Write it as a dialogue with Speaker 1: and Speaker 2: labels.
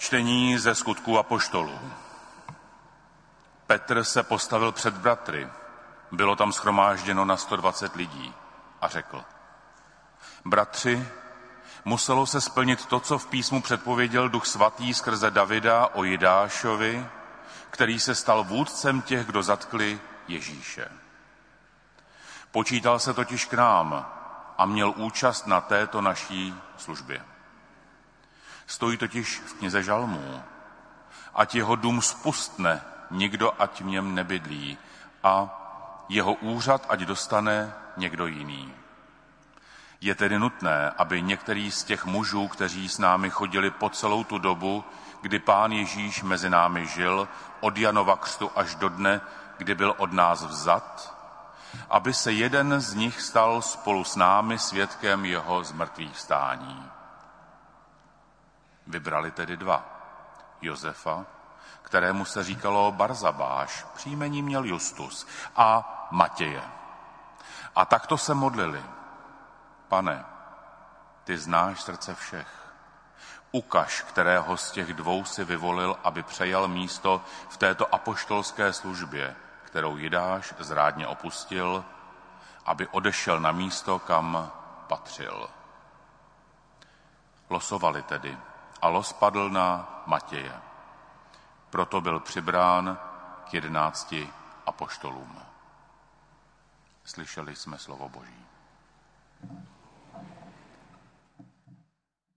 Speaker 1: Čtení ze Skutků apoštolů. Petr se postavil před bratry, bylo tam shromážděno na 120 lidí, a řekl: Bratři, muselo se splnit to, co v písmu předpověděl Duch svatý skrze Davida o Jidášovi, který se stal vůdcem těch, kdo zatkli Ježíše. Počítal se totiž k nám a měl účast na této naší službě. Stojí totiž v knize Žalmů: ať jeho dům spustne, nikdo ať v něm nebydlí, a jeho úřad ať dostane někdo jiný. Je tedy nutné, aby některý z těch mužů, kteří s námi chodili po celou tu dobu, kdy Pán Ježíš mezi námi žil, od Janova křtu až do dne, kdy byl od nás vzat, aby se jeden z nich stal spolu s námi svědkem jeho zmrtvých vstání. Vybrali tedy dva: Josefa, kterému se říkalo Barzabáš, příjmení měl Justus, a Matěje. A takto se modlili: Pane, ty znáš srdce všech. Ukaž, kterého z těch dvou si vyvolil, aby přejal místo v této apoštolské službě, kterou Jidáš zrádně opustil, aby odešel na místo, kam patřil. Losovali tedy, a los padl na Matěje. Proto byl přibrán k 11 apoštolům. Slyšeli jsme slovo Boží.